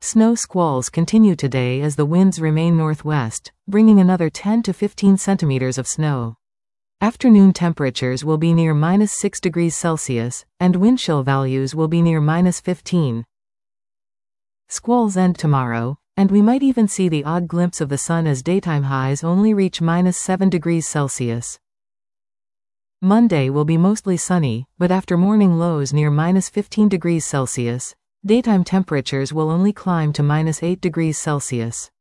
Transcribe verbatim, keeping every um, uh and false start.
Snow squalls continue today as the winds remain northwest, bringing another ten to fifteen centimeters of snow. Afternoon temperatures will be near minus six degrees Celsius, and wind chill values will be near minus fifteen. Squalls end tomorrow, and we might even see the odd glimpse of the sun as daytime highs only reach minus seven degrees Celsius. Monday will be mostly sunny, but after morning lows near minus fifteen degrees Celsius, daytime temperatures will only climb to minus eight degrees Celsius.